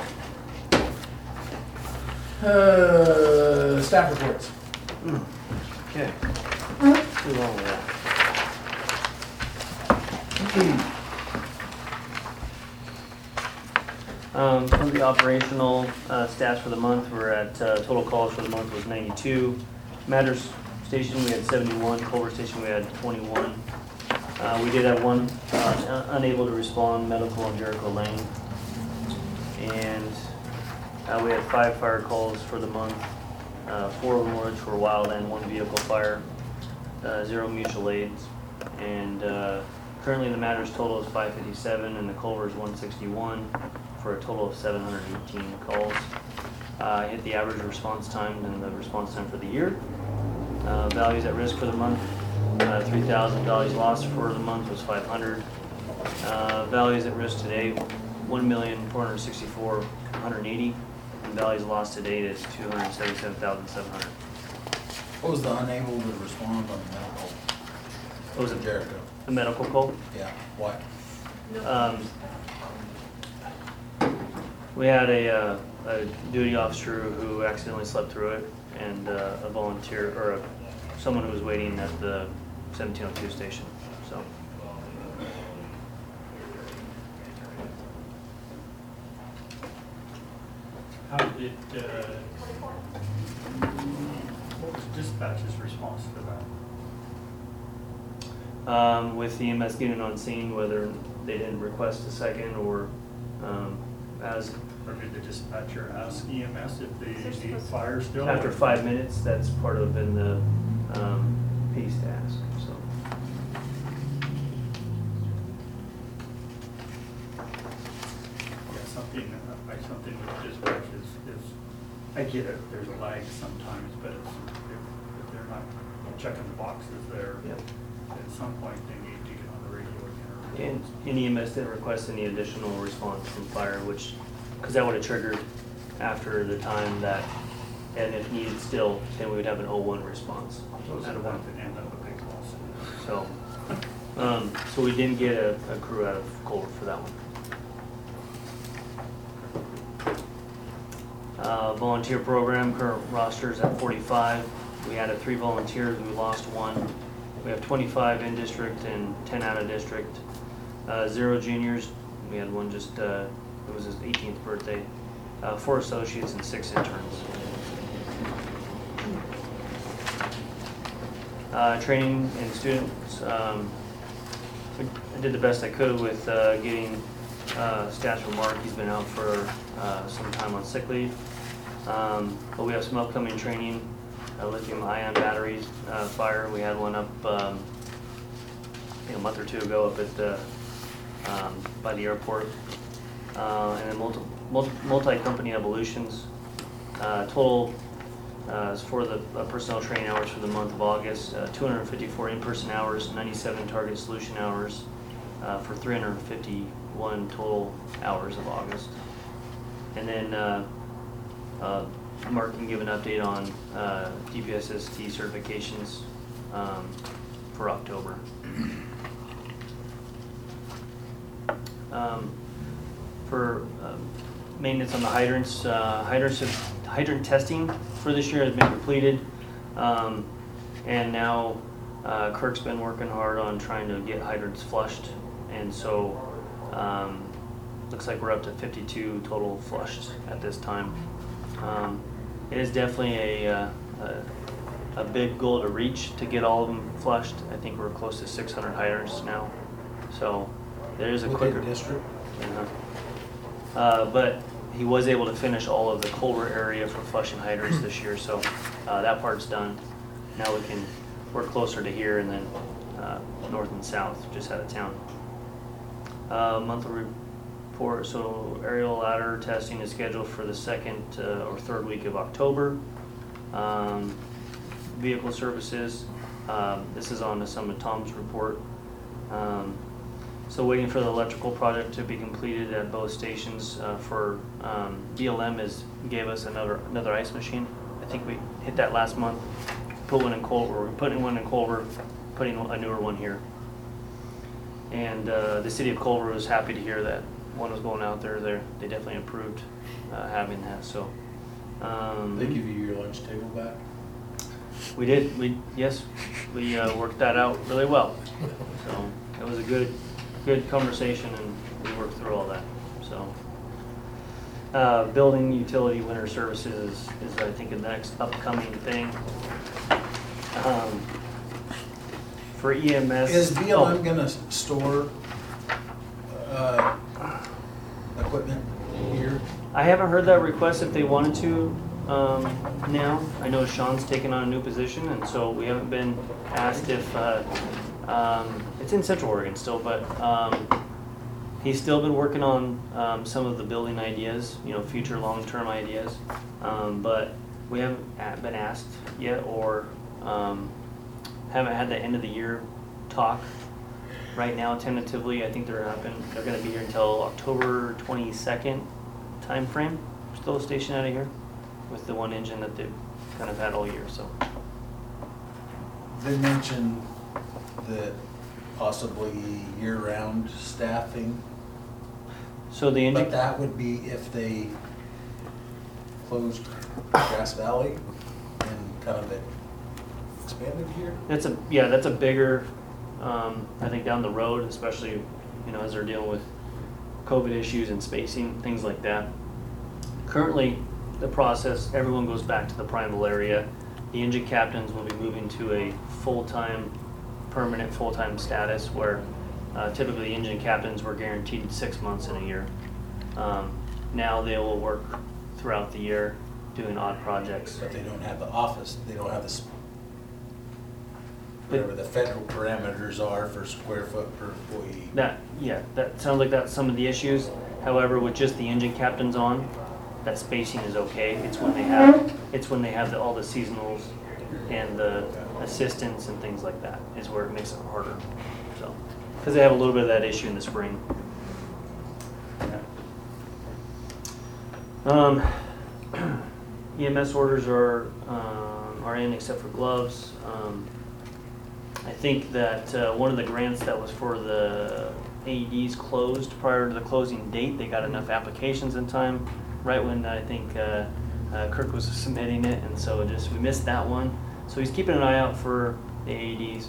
Okay. Staff reports. Okay. Too long with that. For the operational stats for the month, we're at total calls for the month was 92. Matters Station, we had 71. Culver Station, we had 21. We did have one unable to respond, medical on Jericho Lane. And we had 5 fire calls for the month, 4 of them which were wildland, 1 vehicle fire, 0 mutual aids. And currently the Matters total is 557 and the Culver is 161 for a total of 718 calls. Hit the average response time and the response time for the year. Values at risk for the month, 3,000. Values lost for the month was 500. Values at risk today, 1,464,180. And values lost to date is 277,700. What was the unable to respond on the medical? What was it? Jericho. A medical call? Yeah, why? We had a duty officer who accidentally slept through it, and a volunteer, or someone who was waiting at the 1702 station, so. How did, what was dispatch's response to that? With the EMS unit on scene, whether they didn't request a second or as Or did the dispatcher ask EMS if they need fire still? after 5 minutes, that's part of in the piece to ask, so. Yeah, something with dispatch is, I get it, there's a lag sometimes, but it's, if they're not checking the boxes there, Yep. at some point they need to get on the radio again. And EMS didn't request any additional response from fire, which, because that would have triggered after the time that, and if needed still, then we would have an 01 response. Those out are of the one. ones that end up a big lawsuit. So we didn't get a crew out of Culver for that one. Volunteer program, current rosters at 45. We added 3 volunteers, we lost 1. We have 25 in district and 10 out of district. 0 juniors, we had one just, it was his 18th birthday. 4 associates and 6 interns. Training and students, I did the best I could with getting stats from Mark. He's been out for some time on sick leave. But we have some upcoming training, lithium-ion batteries, fire. We had one up I think a month or 2 ago up at the, by the airport. And then multi-company evolutions. Total for the personnel training hours for the month of August, 254 in-person hours, 97 target solution hours, for 351 total hours of August. And then Mark can give an update on DPSST certifications for October. For maintenance on the hydrants, hydrant testing for this year has been completed. And now Kirk's been working hard on trying to get hydrants flushed. And so looks like we're up to 52 total flushed at this time. It is definitely a big goal to reach to get all of them flushed. I think we're close to 600 hydrants now. So there is a quicker district. But he was able to finish all of the Culver area for flushing hydrants this year, so that part's done. Now we can work closer to here and then north and south, just out of town. Monthly report, so aerial ladder testing is scheduled for the second or third week of October. Vehicle services, this is on to some of Tom's report. So waiting for the electrical project to be completed at both stations for BLM gave us another ice machine. I think we hit that last month. Put one in Culver. We're putting one in Culver, putting a newer one here. And the city of Culver was happy to hear that one was going out there. They definitely approved having that. So They give you your lunch table back? we did. Yes, we worked that out really well. So it was a good conversation, and we worked through all that. So building utility winter services is I think the next upcoming thing. For EMS, Is BLM gonna store equipment here? I haven't heard that request if they wanted to now. I know Sean's taken on a new position, and so we haven't been asked if it's in Central Oregon still, but he's still been working on some of the building ideas, future long-term ideas, but we haven't been asked yet, or haven't had the end of the year talk. Right now, tentatively, I think they're going to be here until October 22nd timeframe. Still stationed out of here with the one engine that they've kind of had all year. So They mentioned that possibly year-round staffing, so the engine. but that would be if they closed Grass Valley and kind of expanded here? That's a bigger, I think down the road, especially, as they're dealing with COVID issues and spacing, things like that. Currently, the process, everyone goes back to the primal area. The engine captains will be moving to a permanent full-time status where typically the engine captains were guaranteed 6 months in a year. Now they will work throughout the year doing odd projects. But they don't have the office, they don't have whatever the federal parameters are for square foot per employee. That sounds like that's some of the issues. However, with just the engine captains on, that spacing is okay. It's when they have all the seasonals and the assistants and things like that is where it makes it harder. So, because they have a little bit of that issue in the spring. EMS orders are in except for gloves. I think that one of the grants that was for the AEDs closed prior to the closing date. They got enough applications in time, right when I think Kirk was submitting it, and so we missed that one. So he's keeping an eye out for the AEDs.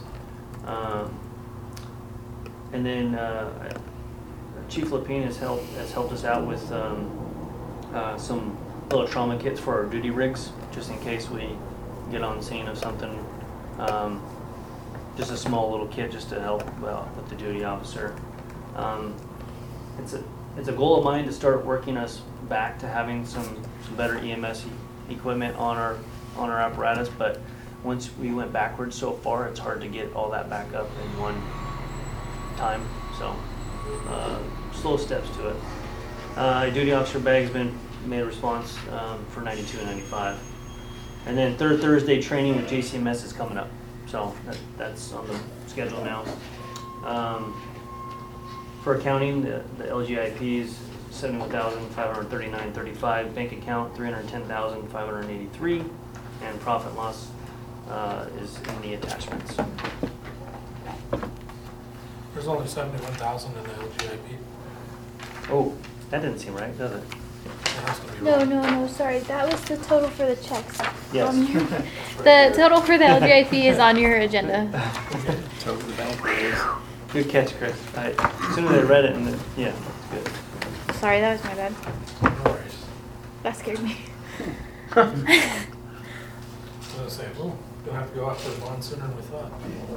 And then Chief Lapine has helped us out with some little trauma kits for our duty rigs, just in case we get on scene of something. Just a small little kit just to help with the duty officer. It's a goal of mine to start working us back to having some better EMS equipment on our apparatus, but once we went backwards so far, it's hard to get all that back up in one time. So slow steps to it. Duty officer bag's been made a response for 92 and 95. And then third Thursday training with JCMS is coming up. So that's on the schedule now. For accounting, the LGIP is $71,539.35, bank account $310,583, and profit and loss is in the attachments. There's only 71,000 in the LGIP. Oh, that didn't seem right, does it? It has to be No, wrong. no, sorry. That was the total for the checks. Yes. The total for the LGIP is on your agenda. Total the bank is. Good catch, Chris. As soon as I read it, and yeah, it's good. Sorry, that was my bad. No worries. That scared me. I was gonna say, oh, you'll have to go after the bond sooner than we thought.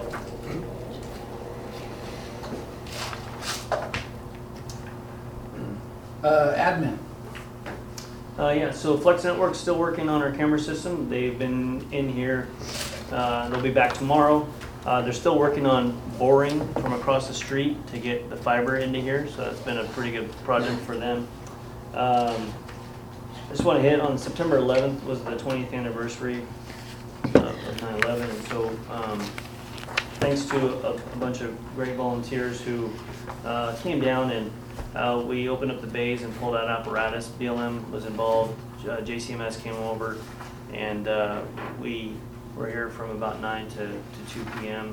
Admin. Yeah, so Flex Network's still working on our camera system. They've been in here. They'll be back tomorrow. They're still working on boring from across the street to get the fiber into here, so that's been a pretty good project for them. I just want to hit on September 11th was the 20th anniversary of 9/11, and so thanks to a bunch of great volunteers who came down and we opened up the bays and pulled out apparatus. BLM was involved, JCMS came over, and we were here from about 9 to 2 p.m.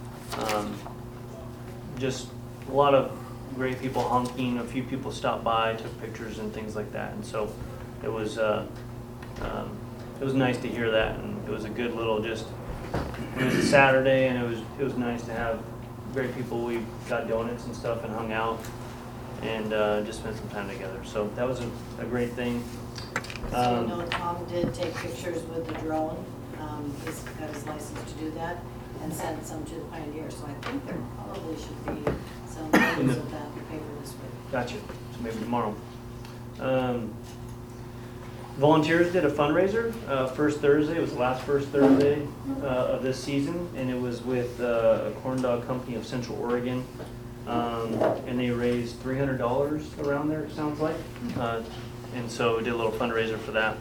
Just a lot of great people honking, a few people stopped by, took pictures and things like that, and so it was nice to hear that, and it was a good little it was a Saturday, and it was nice to have great people. We got donuts and stuff and hung out and just spent some time together. So that was a great thing. So you know, Tom did take pictures with the drone. He's got his license to do that and sent some to the Pioneer. So I think there probably should be some photos of that in the paper this week. Gotcha. So maybe tomorrow. Volunteers did a fundraiser first Thursday. It was the last first Thursday of this season, and it was with a corn dog company of Central Oregon. And they raised $300 around there, it sounds like. And so we did a little fundraiser for that.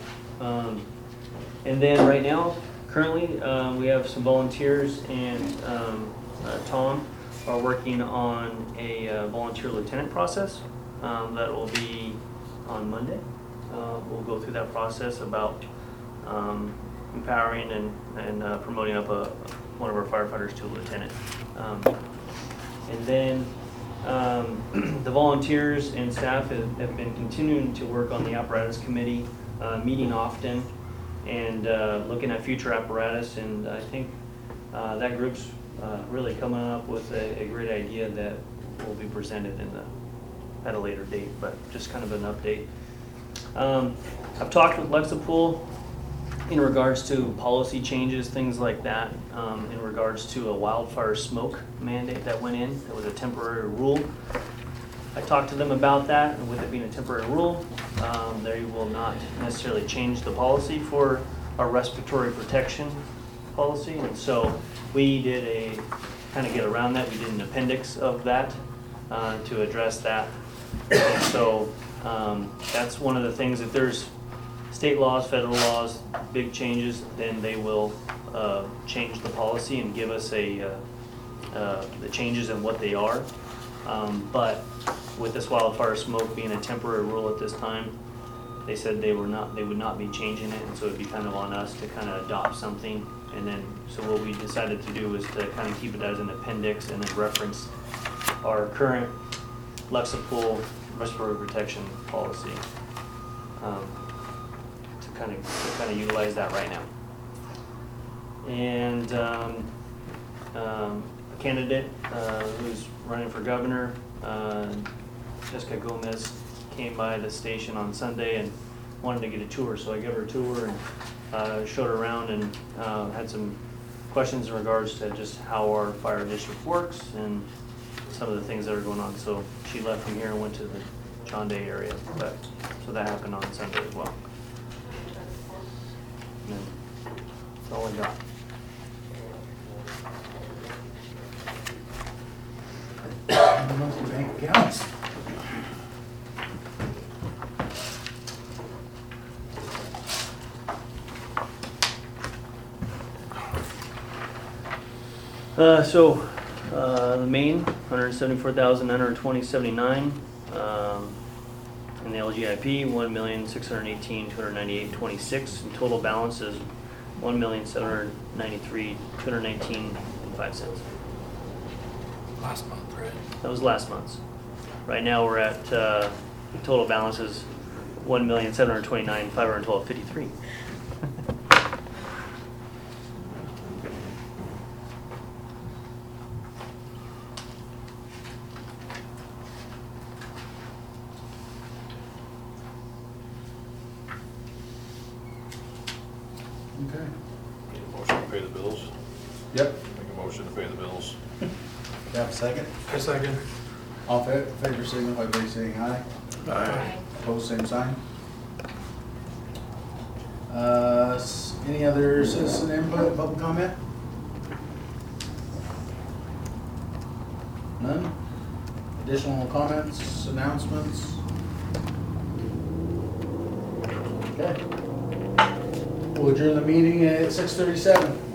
And then right now, currently, we have some volunteers, and Tom are working on a volunteer lieutenant process that will be on Monday. We'll go through that process about empowering and promoting up one of our firefighters to a lieutenant. And then the volunteers and staff have been continuing to work on the apparatus committee, meeting often and looking at future apparatus. And I think that group's really coming up with a great idea that will be presented at a later date, but just kind of an update. I've talked with Lexipol in regards to policy changes, things like that, in regards to a wildfire smoke mandate that went in. It was a temporary rule. I talked to them about that, and with it being a temporary rule, they will not necessarily change the policy for our respiratory protection policy. And so we did kind of get around that. We did an appendix of that to address that. And so that's one of the things. If there's state laws, federal laws, big changes, then they will change the policy and give us the changes and what they are. But with this wildfire smoke being a temporary rule at this time, they said they would not be changing it, and so it'd be kind of on us to kind of adopt something. And then, so what we decided to do is to kind of keep it as an appendix and then reference our current Lexipol respiratory protection policy. To kind of utilize that right now. And a candidate who's running for governor, Jessica Gomez, came by the station on Sunday and wanted to get a tour, so I gave her a tour and showed her around and had some questions in regards to just how our fire district works and some of the things that are going on. So she left from here and went to the John Day area, so that happened on Sunday as well. And that's all I got. Monthly bank accounts. So The main, 174,920.79. And the LGIP, 1,618,298.26. And total balance is 1,793,219.05. Last month, right? That was last month's. Right now, we're at, total balance is 1,729,512.53. Okay. Need a motion to pay the bills? Yep. Make a motion to pay the bills. You have a second? A second. All in favor, signify by saying aye. Aye. Opposed, same sign. Any other citizen input, public comment? None? Additional comments, announcements? Okay. We'll adjourn the meeting at 6:37.